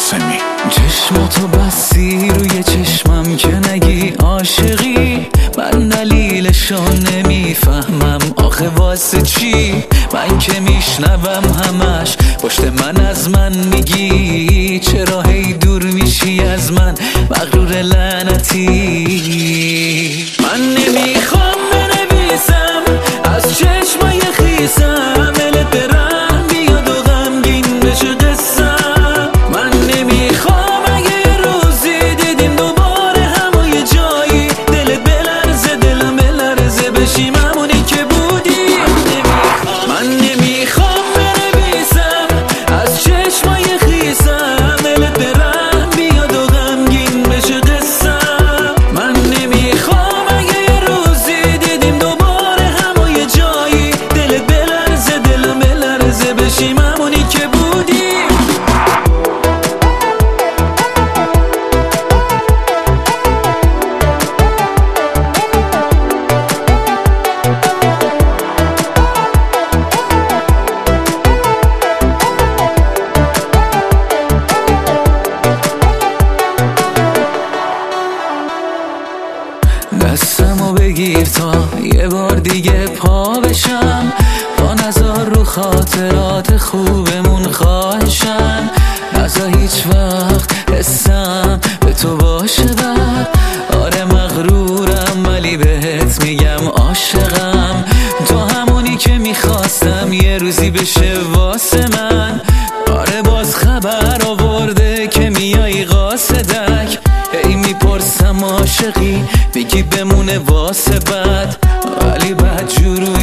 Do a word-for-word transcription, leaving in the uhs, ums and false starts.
قاسمی. چشماتو بستی روی چشمم که نگی عاشقی، من دلیلشو نمیفهمم آخه واسه چی. من که میشنوم همش پشت من از من میگی، چرا هی دور میشی از من مغرور لعنتی. من نمیخوام بنویسم از چشمای خیسم، دلت برم بیاد و غمگین بشه قصم. من نمیخوام اگه روزی دیدیم دوباره همای جایی، دلت بلرزه دلم بلرزه بشیم همونی که بودی. من نمیخوام بنویسم از چشمای خیسم، دلت برم بیاد و غمگین بشه قصم. من نمیخوام اگه روزی دیدیم دوباره همای جایی، دلت بلرزه دلم بلرزه بشیم همونی که بودی. دستمو بگیر تا یه بار دیگه پا بشم، با نزار رو خاطرات خوبمون خواهشم. نزا هیچ وقت حسم به تو باشه بد، آره مغرورم ولی بهت میگم عاشقم. تو همونی که میخواستم یه روزی بشه واسه من، آره باز خبر آورده که میای قاصدک. هی میپرسم عاشقی میگی بمونه واسه بد، ولی بد جور